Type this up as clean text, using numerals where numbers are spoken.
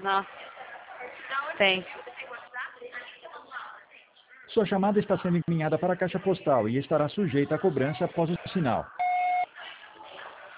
Nossa. Tem. Sua chamada está sendo encaminhada para a caixa postal e estará sujeita à cobrança após o sinal.